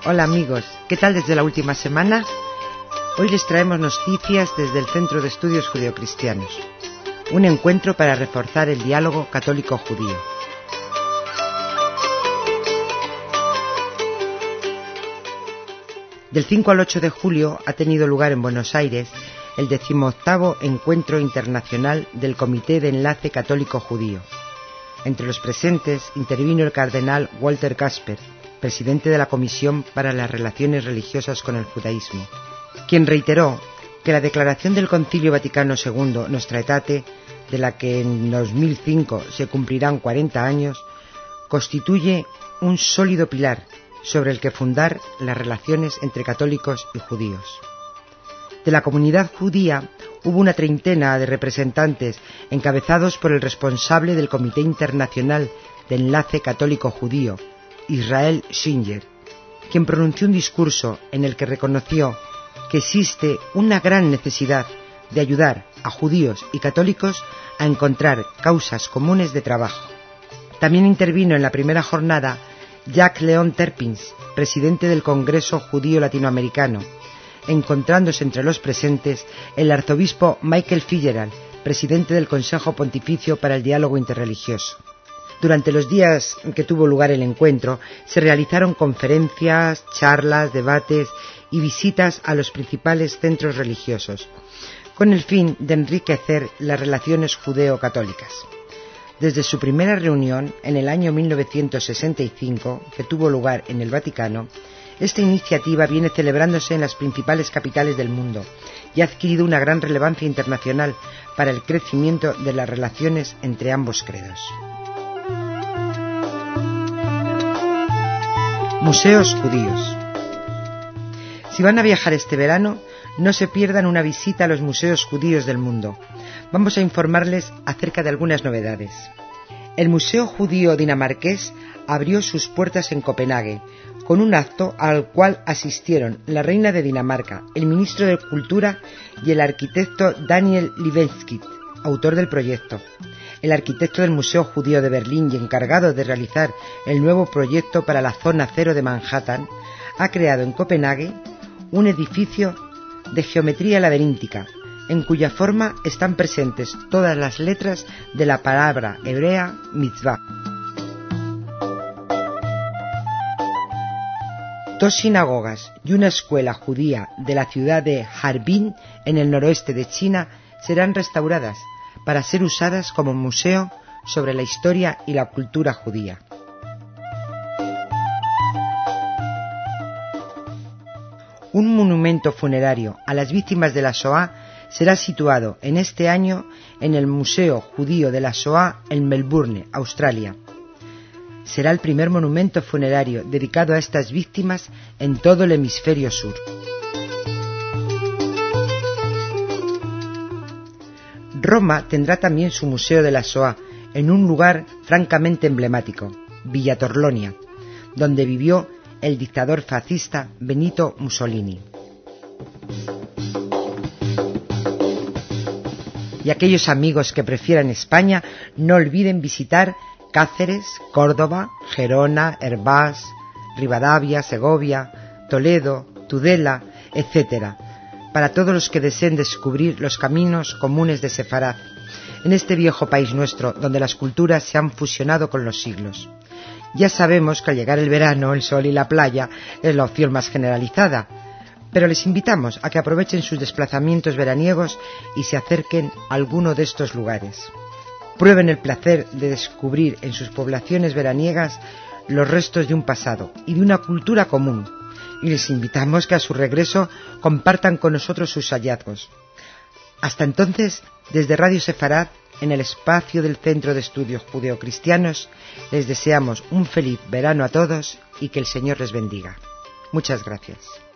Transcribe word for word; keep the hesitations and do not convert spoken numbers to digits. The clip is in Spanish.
Hola amigos, ¿qué tal desde la última semana? Hoy les traemos noticias desde el Centro de Estudios Judeocristianos, un encuentro para reforzar el diálogo católico-judío. Del cinco al ocho de julio ha tenido lugar en Buenos Aires el decimoctavo Encuentro Internacional del Comité de Enlace Católico-Judío. Entre los presentes intervino el cardenal Walter Kasper, presidente de la Comisión para las Relaciones Religiosas con el Judaísmo, quien reiteró que la declaración del Concilio Vaticano segundo, Nostra Aetate, de la que en dos mil cinco se cumplirán cuarenta años, constituye un sólido pilar sobre el que fundar las relaciones entre católicos y judíos. De la comunidad judía hubo una treintena de representantes encabezados por el responsable del Comité Internacional de Enlace Católico-Judío, Israel Singer, quien pronunció un discurso en el que reconoció que existe una gran necesidad de ayudar a judíos y católicos a encontrar causas comunes de trabajo. También intervino en la primera jornada Jacques Leon Terpins, presidente del Congreso Judío Latinoamericano, encontrándose entre los presentes el arzobispo Michael Fitzgerald, presidente del Consejo Pontificio para el Diálogo Interreligioso. Durante los días en que tuvo lugar el encuentro, se realizaron conferencias, charlas, debates y visitas a los principales centros religiosos, con el fin de enriquecer las relaciones judeo-católicas. Desde su primera reunión, en el año mil novecientos sesenta y cinco, que tuvo lugar en el Vaticano, esta iniciativa viene celebrándose en las principales capitales del mundo y ha adquirido una gran relevancia internacional para el crecimiento de las relaciones entre ambos credos. Museos judíos. Si van a viajar este verano, no se pierdan una visita a los museos judíos del mundo. Vamos a informarles acerca de algunas novedades. El Museo Judío Dinamarqués abrió sus puertas en Copenhague, con un acto al cual asistieron la reina de Dinamarca, el ministro de Cultura y el arquitecto Daniel Libeskind, autor del proyecto. El arquitecto del Museo Judío de Berlín y encargado de realizar el nuevo proyecto para la zona cero de Manhattan, ha creado en Copenhague un edificio de geometría laberíntica, en cuya forma están presentes todas las letras de la palabra hebrea mitzvah. Dos sinagogas y una escuela judía de la ciudad de Harbin, en el noroeste de China, serán restauradas para ser usadas como museo sobre la historia y la cultura judía. Un monumento funerario a las víctimas de la Shoah será situado en este año en el Museo Judío de la Shoah en Melbourne, Australia. Será el primer monumento funerario dedicado a estas víctimas en todo el hemisferio sur. Roma tendrá también su Museo de la Shoah en un lugar francamente emblemático, Villa Torlonia, donde vivió el dictador fascista Benito Mussolini. Y aquellos amigos que prefieran España, no olviden visitar Cáceres, Córdoba, Gerona, Hervás, Rivadavia, Segovia, Toledo, Tudela, etcétera, para todos los que deseen descubrir los caminos comunes de Sefarad, en este viejo país nuestro, donde las culturas se han fusionado con los siglos. Ya sabemos que al llegar el verano, el sol y la playa es la opción más generalizada, pero les invitamos a que aprovechen sus desplazamientos veraniegos y se acerquen a alguno de estos lugares. Prueben el placer de descubrir en sus poblaciones veraniegas los restos de un pasado y de una cultura común, y les invitamos que a su regreso compartan con nosotros sus hallazgos. Hasta entonces, desde Radio Sefarad, en el espacio del Centro de Estudios Judeocristianos, les deseamos un feliz verano a todos y que el Señor les bendiga. Muchas gracias.